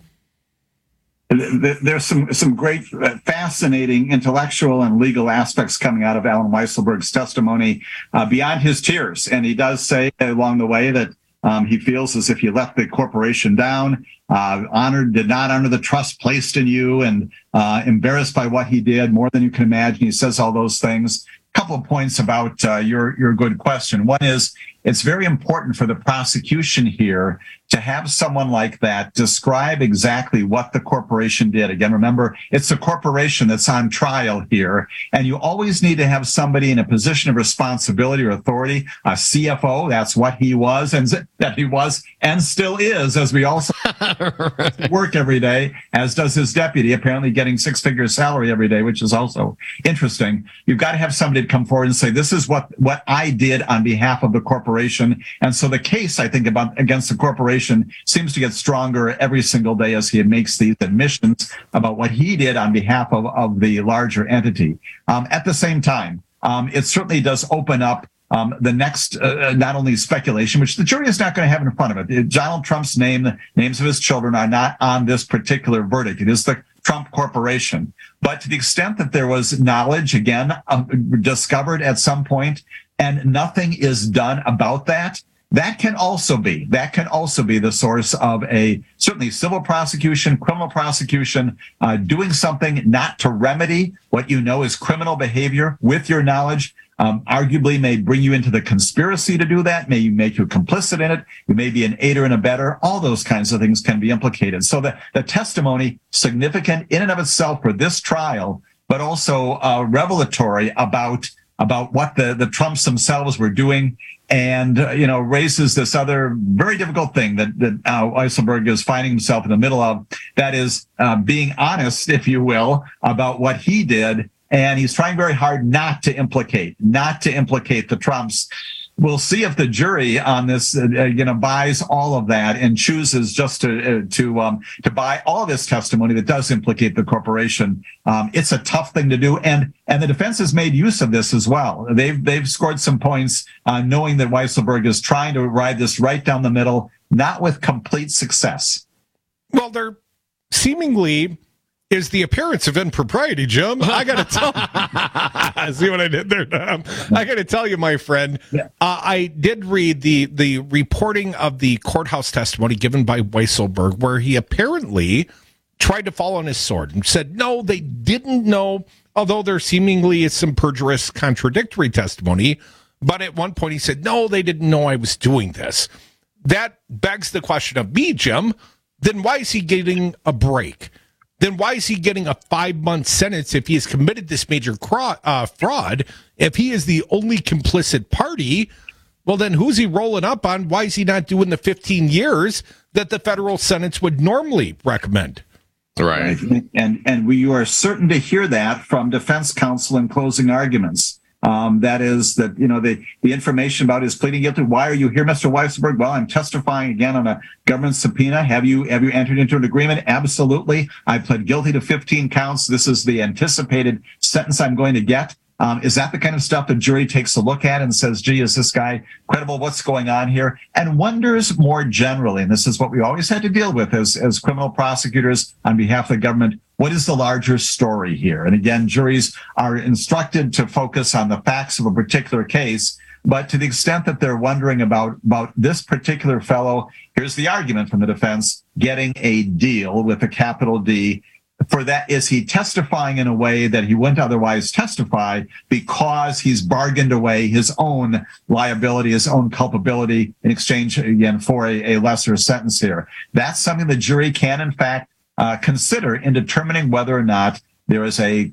There's some great, fascinating intellectual and legal aspects coming out of Alan Weisselberg's testimony beyond his tears. And he does say along the way that he feels as if you let the corporation down, did not honor the trust placed in you, and embarrassed by what he did more than you can imagine. He says all those things. A couple of points about your good question. One is, it's very important for the prosecution here to have someone like that describe exactly what the corporation did. Again, remember, it's the corporation that's on trial here, and you always need to have somebody in a position of responsibility or authority. A CFO, that's what he was, and still is, as we also work every day, as does his deputy, apparently getting six-figure salary every day, which is also interesting. You've got to have somebody to come forward and say, this is what I did on behalf of the corporation. And so the case, I think, against the corporation seems to get stronger every single day as he makes these admissions about what he did on behalf of the larger entity. At the same time, it certainly does open up the next, not only speculation, which the jury is not going to have in front of it. Donald Trump's name, the names of his children are not on this particular verdict. It is the Trump Corporation. But to the extent that there was knowledge, again, discovered at some point, and nothing is done about that, that can also be the source of a certainly civil prosecution, criminal prosecution, doing something not to remedy what you know is criminal behavior with your knowledge. Arguably may bring you into the conspiracy to do that, may make you complicit in it, you may be an aider and abetter, all those kinds of things can be implicated. So the testimony, significant in and of itself for this trial, but also revelatory about what the Trumps themselves were doing, and raises this other very difficult thing that Weisselberg is finding himself in the middle of, that is being honest, if you will, about what he did. And he's trying very hard not to implicate the Trumps. We'll see if the jury on this, buys all of that and chooses just to buy all this testimony that does implicate the corporation. It's a tough thing to do, and the defense has made use of this as well. They've scored some points, knowing that Weisselberg is trying to ride this right down the middle, not with complete success. Well, there seemingly is the appearance of impropriety, Jim. I got to tell see what I did there, Tom? I got to tell you, my friend, I did read the reporting of the courthouse testimony given by Weisselberg, where he apparently tried to fall on his sword and said, no, they didn't know, although there seemingly is some perjurous contradictory testimony. But at one point he said, no, they didn't know I was doing this. That begs the question of me, Jim, then why is he getting a break? Then why is he getting a 5-month sentence if he has committed this major fraud? If he is the only complicit party, well, then who's he rolling up on? Why is he not doing the 15 years that the federal sentence would normally recommend? Right. And you are certain to hear that from defense counsel in closing arguments. That is that, the information about his pleading guilty. Why are you here, Mr. Weisselberg? Well, I'm testifying again on a government subpoena. Have you entered into an agreement? Absolutely. I pled guilty to 15 counts. This is the anticipated sentence I'm going to get. Is that the kind of stuff the jury takes a look at and says, gee, is this guy credible? What's going on here? And wonders more generally, and this is what we always had to deal with as criminal prosecutors on behalf of the government, what is the larger story here? And again, juries are instructed to focus on the facts of a particular case, but to the extent that they're wondering about this particular fellow, here's the argument from the defense, getting a deal with a capital D, for that, is he testifying in a way that he wouldn't otherwise testify because he's bargained away his own liability, his own culpability in exchange, again, for a lesser sentence here? That's something the jury can, in fact, consider in determining whether or not there is a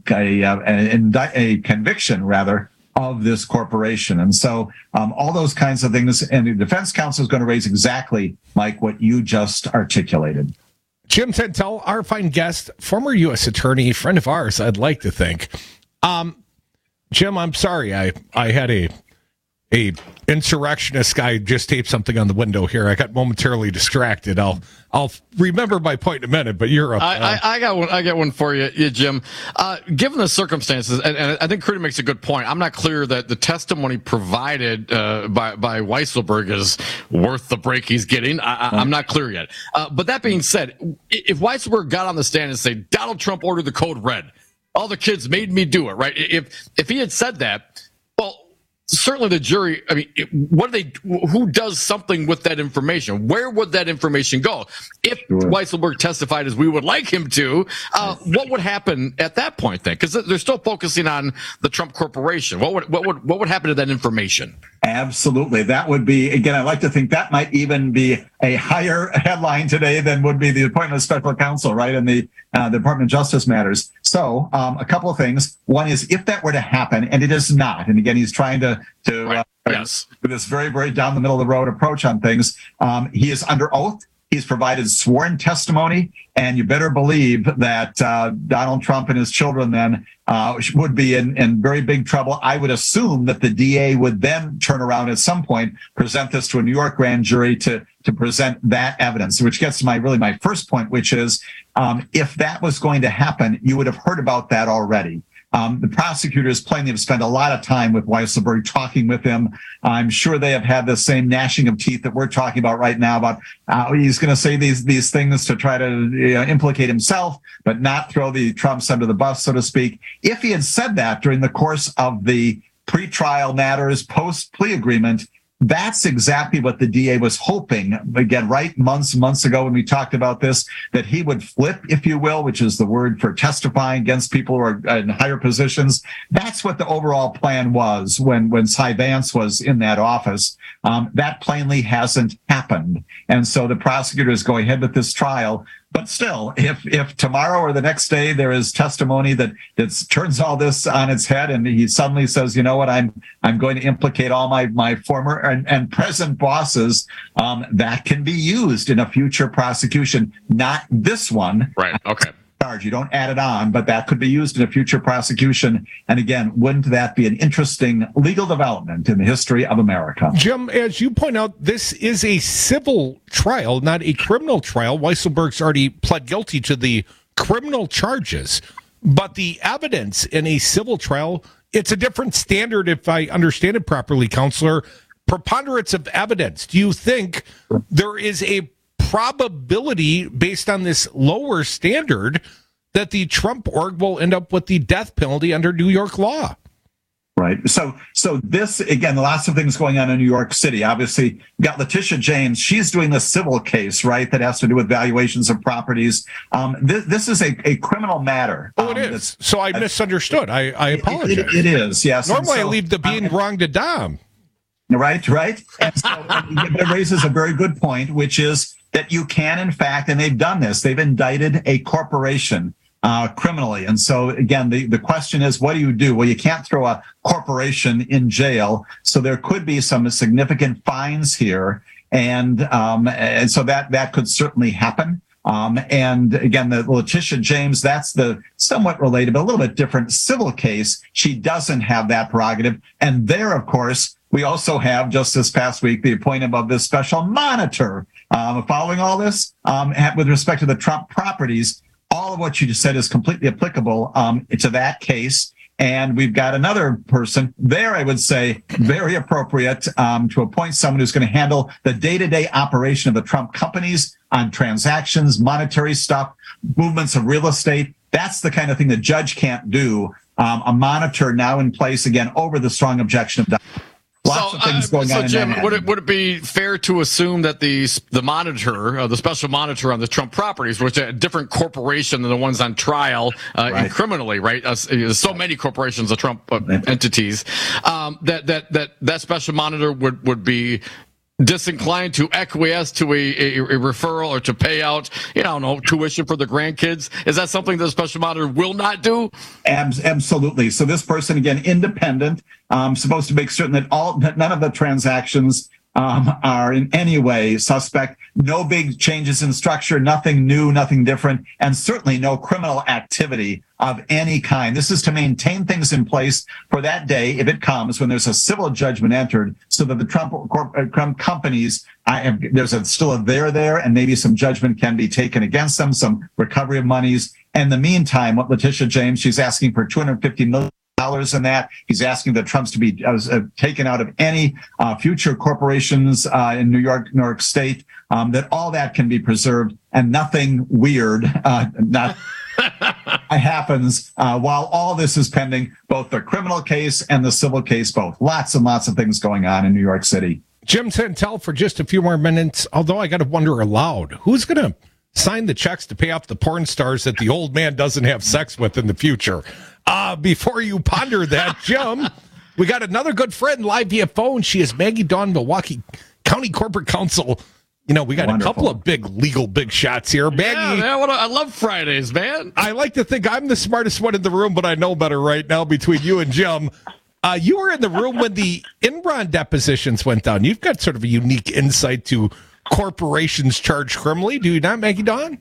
conviction, rather, of this corporation. And so all those kinds of things, and the defense counsel is going to raise exactly like what you just articulated. Jim Santel, our fine guest, former U.S. attorney, friend of ours, I'd like to think. Jim, I'm sorry. I had a insurrectionist guy just taped something on the window here. I got momentarily distracted. I'll remember my point in a minute, but you're up. I got one for you, Jim. Given the circumstances, and I think Crudy makes a good point. I'm not clear that the testimony provided by Weisselberg is worth the break he's getting. I'm not clear yet. But that being said, if Weisselberg got on the stand and said Donald Trump ordered the code red, all the kids made me do it, right? If he had said that, well, certainly the jury, I mean, who does something with that information? Where would that information go? If Weisselberg testified as we would like him to, what would happen at that point then? Because they're still focusing on the Trump Corporation. What would happen to that information? Absolutely. That would be, again, I like to think that might even be a higher headline today than would be the appointment of special counsel, right, in the Department of Justice matters. So a couple of things. One is, if that were to happen, and it is not, and again, he's trying to yes, with this very, very down the middle of the road approach on things. He is under oath. He's provided sworn testimony, and you better believe that Donald Trump and his children then would be in very big trouble. I would assume that the DA would then turn around at some point, present this to a New York grand jury to present that evidence, which gets to my first point, which is if that was going to happen, you would have heard about that already. The prosecutors plainly have spent a lot of time with Weisselberg, talking with him. I'm sure they have had the same gnashing of teeth that we're talking about right now about he's going to say these things to try to implicate himself, but not throw the Trumps under the bus, so to speak. If he had said that during the course of the pretrial matters, post-plea agreement, that's exactly what the DA was hoping, again, right months ago when we talked about this, that he would flip, if you will, which is the word for testifying against people who are in higher positions. That's what the overall plan was when Cy Vance was in that office. That plainly hasn't happened. And so the prosecutors go ahead with this trial. But still, if tomorrow or the next day there is testimony that turns all this on its head, and he suddenly says, you know what, I'm going to implicate all my former and present bosses, that can be used in a future prosecution. Not this one. Right. Okay. You don't add it on, but that could be used in a future prosecution. And again, wouldn't that be an interesting legal development in the history of America? Jim, as you point out, this is a civil trial, not a criminal trial. Weisselberg's already pled guilty to the criminal charges, but the evidence in a civil trial, it's a different standard, if I understand it properly, Counselor. Preponderance of evidence. Do you think there is a probability, based on this lower standard, that the Trump org will end up with the death penalty under New York law? Right. So this, again, lots of things going on in New York City. Obviously, you got Letitia James. She's doing the civil case, right, that has to do with valuations of properties. This is a criminal matter. Oh, it is. So I misunderstood. I apologize. It is, yes. Normally I leave the being wrong to Dom. Right. And so it raises a very good point, which is that you can, in fact, and they've done this, they've indicted a corporation criminally. And so, again, the question is, what do you do? Well, you can't throw a corporation in jail. So there could be some significant fines here. And so that could certainly happen. And again, the Letitia James, that's the somewhat related, but a little bit different civil case. She doesn't have that prerogative. And there, of course, we also have, just this past week, the appointment of this special monitor. Following all this, with respect to the Trump properties, all of what you just said is completely applicable to that case. And we've got another person there, I would say, very appropriate to appoint someone who's going to handle the day-to-day operation of the Trump companies on transactions, monetary stuff, movements of real estate. That's the kind of thing the judge can't do. A monitor now in place, again, over the strong objection of Lots of things going on. Jim, in would it be fair to assume that the monitor, the special monitor on the Trump properties, which is a different corporation than the ones on trial criminally, right? There's so many corporations of Trump entities, that special monitor would be disinclined to acquiesce to a referral or to pay out, tuition for the grandkids? Is that something that the special monitor will not do? Absolutely. So this person, again, independent, supposed to make certain that none of the transactions are in any way suspect, no big changes in structure, nothing new, nothing different, and certainly no criminal activity of any kind. This is to maintain things in place for that day, if it comes, when there's a civil judgment entered, so that the Trump companies, there's still a there, and maybe some judgment can be taken against them, some recovery of monies. In the meantime, what Letitia James, she's asking for $250 million in that. He's asking the Trumps to be taken out of any future corporations in New York State, that all that can be preserved and nothing weird happens while all this is pending, both the criminal case and the civil case, both. Lots and lots of things going on in New York City. Jim Santel for just a few more minutes, although I got to wonder aloud, who's going to sign the checks to pay off the porn stars that the old man doesn't have sex with in the future? Before you ponder that, Jim, we got another good friend live via phone. She is Maggie Dawn, Milwaukee County Corporate Counsel. We got a couple of big shots here. Maggie, yeah, man, I love Fridays, man. I like to think I'm the smartest one in the room, but I know better right now between you and Jim. You were in the room when the Enron depositions went down. You've got sort of a unique insight to corporations charged criminally. Do you not, Maggie Dawn?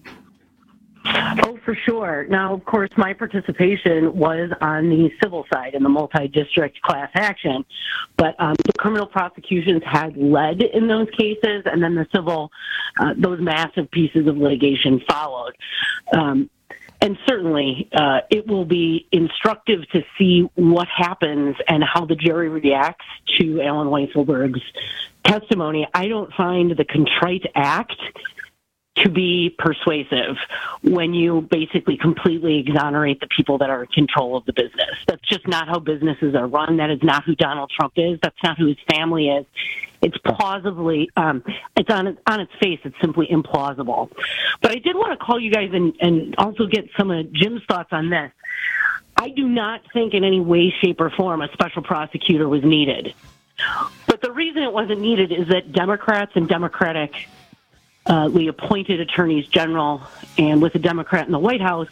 Oh, for sure. Now, of course, my participation was on the civil side in the multi-district class action, but the criminal prosecutions had led in those cases, and then the civil, those massive pieces of litigation followed. And certainly, it will be instructive to see what happens and how the jury reacts to Alan Weisselberg's testimony. I don't find the contrite act to be persuasive when you basically completely exonerate the people that are in control of the business. That's just not how businesses are run. That is not who Donald Trump is. That's not who his family is. It's plausibly, it's on its face, it's simply implausible. But I did want to call you guys and also get some of Jim's thoughts on this. I do not think in any way, shape, or form a special prosecutor was needed. But the reason it wasn't needed is that Democrats and Democratic appointed attorneys general, and with a Democrat in the White House,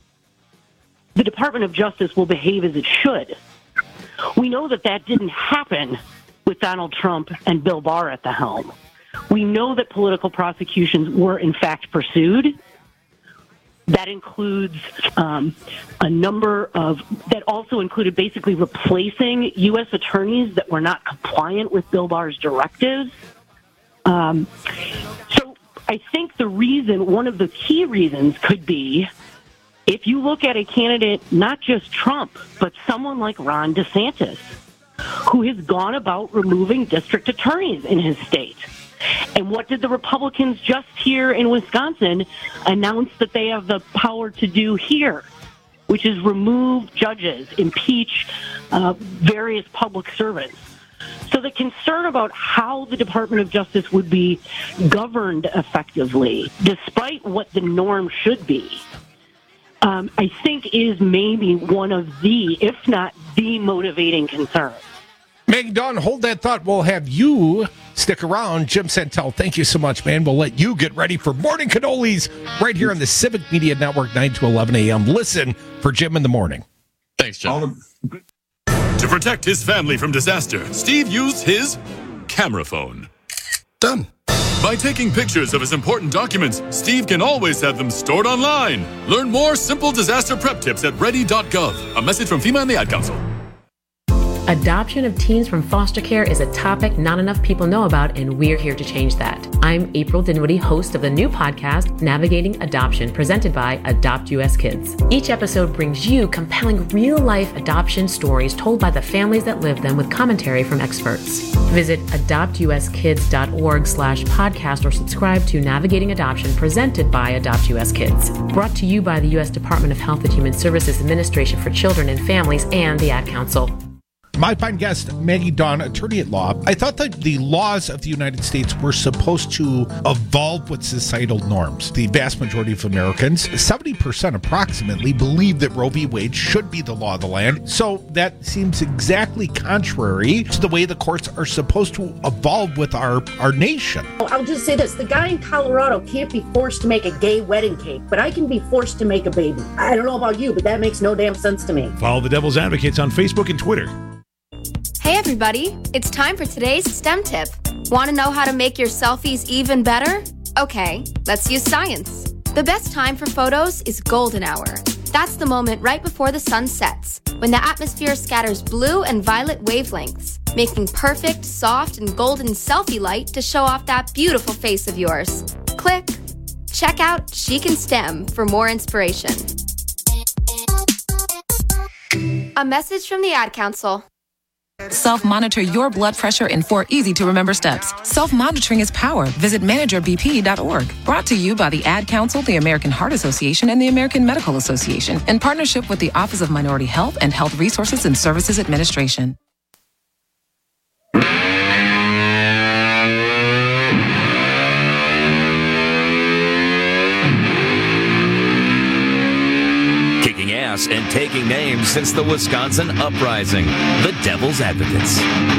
the Department of Justice will behave as it should. We know that didn't happen with Donald Trump and Bill Barr at the helm. We know that political prosecutions were in fact pursued. That includes a number of, that also included basically replacing U.S. attorneys that were not compliant with Bill Barr's directives. So I think one of the key reasons could be, if you look at a candidate, not just Trump, but someone like Ron DeSantis, who has gone about removing district attorneys in his state. And what did the Republicans just here in Wisconsin announce that they have the power to do here, which is remove judges, impeach various public servants. So the concern about how the Department of Justice would be governed effectively, despite what the norm should be, I think is maybe one of the, if not the motivating concern. Maggie Dawn, hold that thought. We'll have you stick around. Jim Santel, thank you so much, man. We'll let you get ready for Morning Cannolis right here on the Civic Media Network, 9 to 11 a.m. Listen for Jim in the morning. Thanks, Jim. To protect his family from disaster, Steve used his camera phone. Done. By taking pictures of his important documents, Steve can always have them stored online. Learn more simple disaster prep tips at ready.gov. A message from FEMA and the Ad Council. Adoption of teens from foster care is a topic not enough people know about, and we're here to change that. I'm April Dinwiddie, host of the new podcast, Navigating Adoption, presented by Adopt US Kids. Each episode brings you compelling real-life adoption stories told by the families that live them with commentary from experts. Visit adoptuskids.org/podcast or subscribe to Navigating Adoption, presented by Adopt US Kids. Brought to you by the U.S. Department of Health and Human Services Administration for Children and Families and the Ad Council. My fine guest, Maggie Dawn, attorney at law. I thought that the laws of the United States were supposed to evolve with societal norms. The vast majority of Americans, 70% approximately, believe that Roe v. Wade should be the law of the land. So that seems exactly contrary to the way the courts are supposed to evolve with our nation. I'll just say this. The guy in Colorado can't be forced to make a gay wedding cake, but I can be forced to make a baby. I don't know about you, but that makes no damn sense to me. Follow the Devil's Advocates on Facebook and Twitter. Hey everybody, it's time for today's STEM tip. Want to know how to make your selfies even better? Okay, let's use science. The best time for photos is golden hour. That's the moment right before the sun sets, when the atmosphere scatters blue and violet wavelengths, making perfect, soft, and golden selfie light to show off that beautiful face of yours. Click. Check out Chic and STEM for more inspiration. A message from the Ad Council. Self-monitor your blood pressure in 4 easy-to-remember steps. Self-monitoring is power. Visit managerbp.org. Brought to you by the Ad Council, the American Heart Association, and the American Medical Association, in partnership with the Office of Minority Health and Health Resources and Services Administration. Kicking ass and taking names since the Wisconsin Uprising. The Devil's Advocates.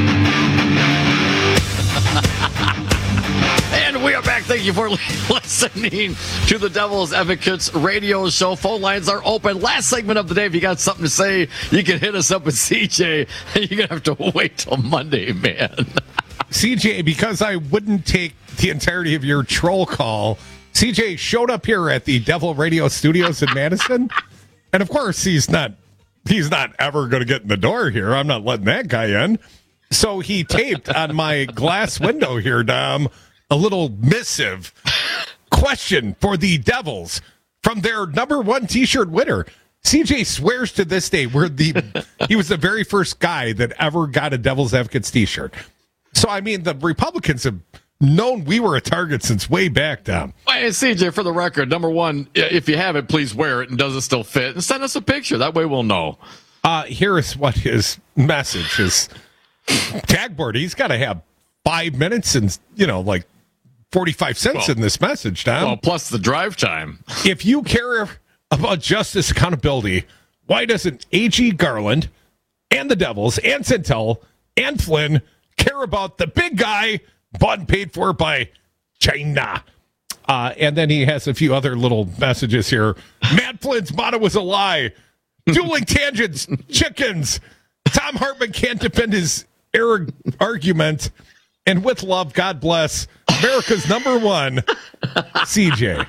And we are back. Thank you for listening to the Devil's Advocates radio show. Phone lines are open. Last segment of the day. If you got something to say, you can hit us up with CJ. You're going to have to wait till Monday, man. CJ, because I wouldn't take the entirety of your troll call, CJ showed up here at the Devil Radio Studios in Madison. And of course, he's not ever going to get in the door here. I'm not letting that guy in. So he taped on my glass window here, Dom, a little missive question for the Devils from their #1 T-shirt winner. CJ swears to this day he was the very first guy that ever got a Devil's Advocates T-shirt. So, I mean, the Republicans have known we were a target since way back, Dom. Hey, CJ, for the record, #1, if you have it, please wear it, and does it still fit? And send us a picture. That way we'll know. Here is what his message is. Tagboard, he's got to have 5 minutes and, like 45 cents in this message, Dom. Well, plus the drive time. If you care about justice accountability, why doesn't A.G. Garland and the Devils and Centel and Flynn care about the big guy bought and paid for by China? And then he has a few other little messages here. Matt Flynn's motto was a lie. Dueling tangents, chickens. Tom Hartman can't defend his argument. And with love, God bless America's #1, CJ.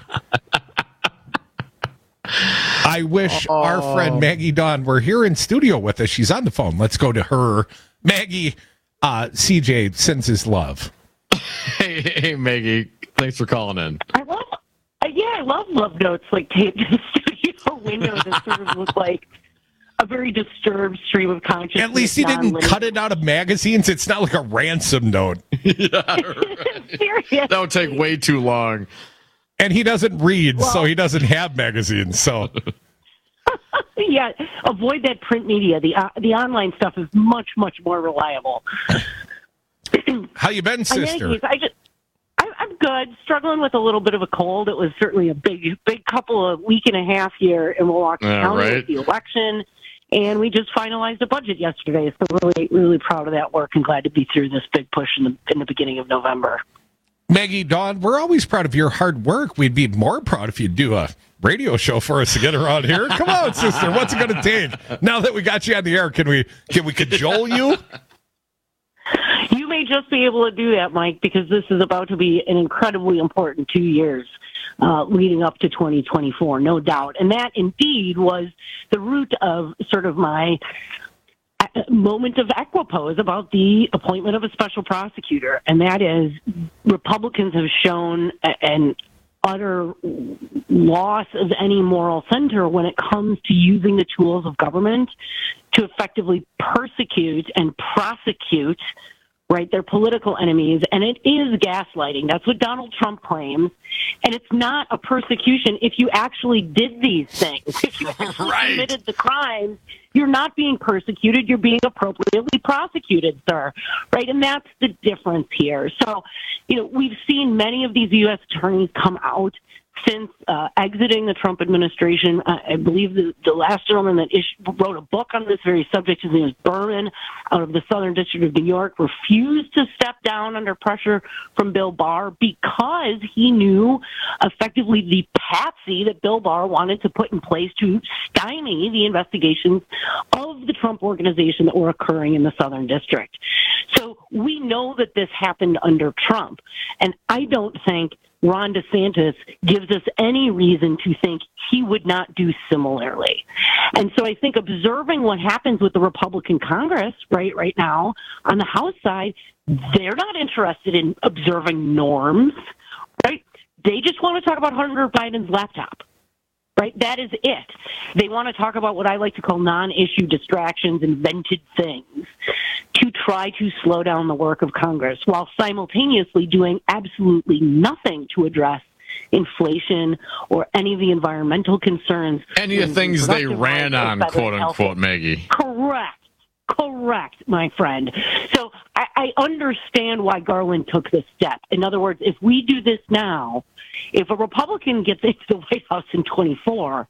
I wish our friend Maggie Dawn were here in studio with us. She's on the phone. Let's go to her. Maggie, CJ sends his love. Hey, Maggie. Thanks for calling in. I love love notes like taped to the studio window that sort of look like a very disturbed stream of consciousness. At least he didn't cut it out of magazines. It's not like a ransom note. Yeah, right. Serious. That would take way too long. And he doesn't read, so he doesn't have magazines. So, yeah, avoid that print media. The online stuff is much, much more reliable. How you been, sister? I'm good. Struggling with a little bit of a cold. It was certainly a big couple of week and a half here in Milwaukee County with the election. And we just finalized a budget yesterday. So really, really proud of that work and glad to be through this big push in the beginning of November. Maggie Dawn, we're always proud of your hard work. We'd be more proud if you'd do a radio show for us to get around here. Come on, sister. What's it going to take? Now that we got you on the air, can we cajole you? You may just be able to do that, Mike, because this is about to be an incredibly important 2 years leading up to 2024, no doubt. And that indeed was the root of sort of my moment of equipoise about the appointment of a special prosecutor. And that is Republicans have shown an utter loss of any moral center when it comes to using the tools of government to effectively persecute and prosecute their political enemies. And it is gaslighting. That's what Donald Trump claims. And it's not a persecution if you actually did these things. If you actually committed the crimes you're not being persecuted, you're being appropriately prosecuted, sir. Right? And that's the difference here. So, we've seen many of these U.S. attorneys come out since exiting the Trump administration. I believe the last gentleman that wrote a book on this very subject, his name is Berman, out of the Southern District of New York, refused to step down under pressure from Bill Barr because he knew effectively the patsy that Bill Barr wanted to put in place to stymie the investigations of the Trump organization that were occurring in the Southern District. So we know that this happened under Trump, and I don't think Ron DeSantis gives us any reason to think he would not do similarly. And so I think observing what happens with the Republican Congress right now on the House side, they're not interested in observing norms, right? They just want to talk about Hunter Biden's laptop. Right? That is it. They want to talk about what I like to call non-issue distractions, invented things, to try to slow down the work of Congress while simultaneously doing absolutely nothing to address inflation or any of the environmental concerns. Any of the things they ran on, quote unquote, Maggie. Correct, my friend. So I understand why Garland took this step. In other words, if we do this now, if a Republican gets into the White House in 24,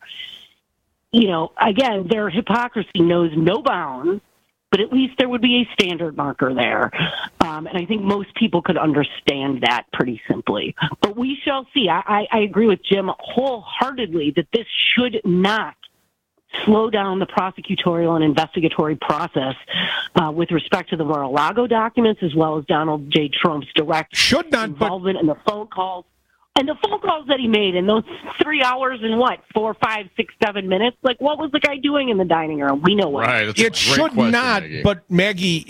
again, their hypocrisy knows no bounds, but at least there would be a standard marker there. And I think most people could understand that pretty simply. But we shall see. I agree with Jim wholeheartedly that this should not slow down the prosecutorial and investigatory process with respect to the Mar-a-Lago documents, as well as Donald J. Trump's direct involvement in the phone calls. And the phone calls that he made in those 3 hours and 4, 5, 6, 7 minutes, what was the guy doing in the dining room? We know what. Right. It should not, Maggie. But Maggie,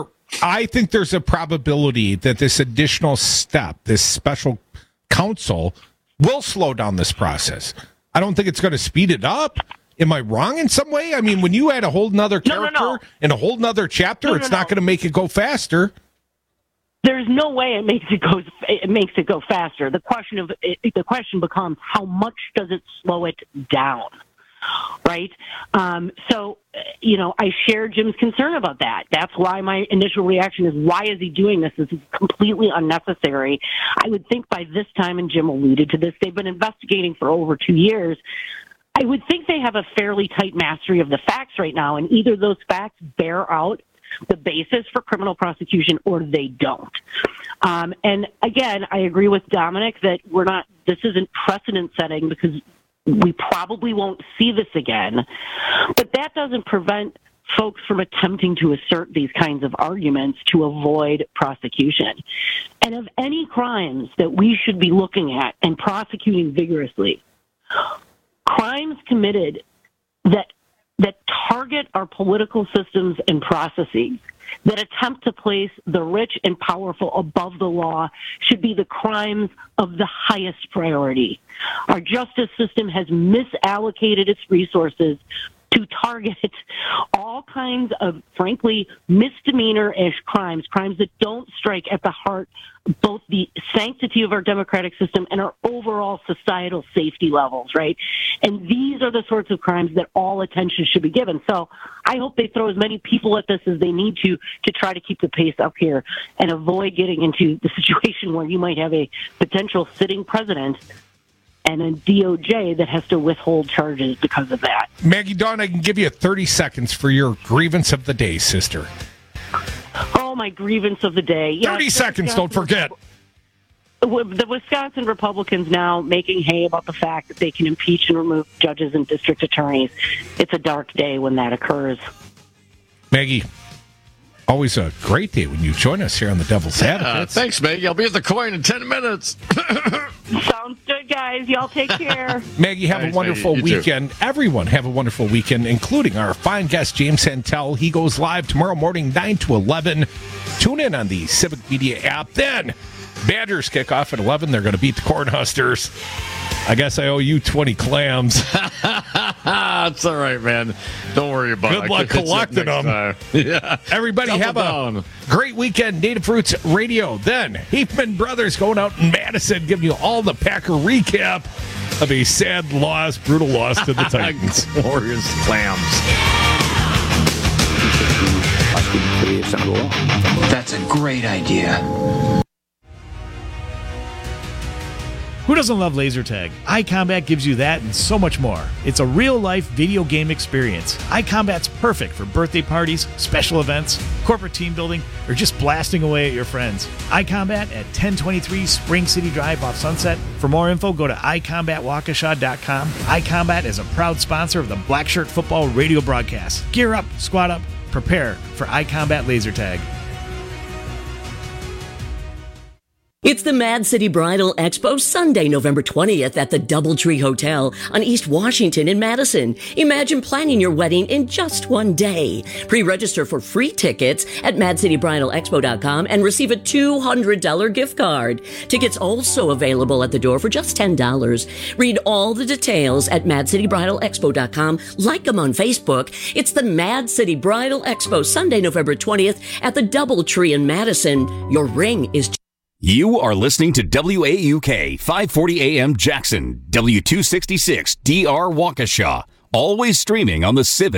I think there's a probability that this additional step, this special counsel, will slow down this process. I don't think it's going to speed it up. Am I wrong in some way? I mean, when you add a whole nother character and a whole nother chapter, it's not going to make it go faster. There's no way it makes it go faster. The question becomes, how much does it slow it down? Right? So, I share Jim's concern about that. That's why my initial reaction is, why is he doing this? This is completely unnecessary. I would think by this time, and Jim alluded to this, they've been investigating for over 2 years. I would think they have a fairly tight mastery of the facts right now, and either those facts bear out the basis for criminal prosecution or they don't. And again, I agree with Dominic that this isn't precedent setting because we probably won't see this again. But that doesn't prevent folks from attempting to assert these kinds of arguments to avoid prosecution. And of any crimes that we should be looking at and prosecuting vigorously, crimes committed that target our political systems and processes, that attempt to place the rich and powerful above the law, should be the crimes of the highest priority. Our justice system has misallocated its resources to target all kinds of, frankly, misdemeanor-ish crimes that don't strike at the heart of both the sanctity of our democratic system and our overall societal safety levels, right? And these are the sorts of crimes that all attention should be given. So I hope they throw as many people at this as they need to try to keep the pace up here and avoid getting into the situation where you might have a potential sitting president and a DOJ that has to withhold charges because of that. Maggie Dawn, I can give you 30 seconds for your grievance of the day, sister. Oh, my grievance of the day. 30 seconds, don't forget. The Wisconsin Republicans now making hay about the fact that they can impeach and remove judges and district attorneys. It's a dark day when that occurs. Maggie, always a great day when you join us here on the Devil's Advocate. Thanks, Maggie. I'll be at the coin in 10 minutes. Sounds good, guys. Y'all take care. Maggie, have a wonderful weekend. Everyone have a wonderful weekend, including our fine guest, James Santel. He goes live tomorrow morning, 9 to 11. Tune in on the Civic Media app. Then, Badgers kick off at 11. They're going to beat the Cornhuskers. I guess I owe you 20 clams. It's all right, man. Don't worry about it. Good luck collecting them. Yeah. Everybody have a great weekend. Native Roots Radio. Then, Heathman Brothers going out in Madison, giving you all the Packer recap of a sad loss, brutal loss to the Titans. Glorious clams. That's a great idea. Who doesn't love laser tag? iCombat gives you that and so much more. It's a real-life video game experience. iCombat's perfect for birthday parties, special events, corporate team building, or just blasting away at your friends. iCombat at 1023 Spring City Drive off Sunset. For more info, go to iCombatWaukesha.com. iCombat is a proud sponsor of the Black Shirt Football radio broadcast. Gear up, squad up, prepare for iCombat laser tag. It's the Mad City Bridal Expo Sunday, November 20th at the Doubletree Hotel on East Washington in Madison. Imagine planning your wedding in just one day. Pre-register for free tickets at madcitybridalexpo.com and receive a $200 gift card. Tickets also available at the door for just $10. Read all the details at madcitybridalexpo.com. Like them on Facebook. It's the Mad City Bridal Expo Sunday, November 20th at the Doubletree in Madison. Your ring is... You are listening to WAUK 540 AM Jackson, W266 DR Waukesha, always streaming on the Civic.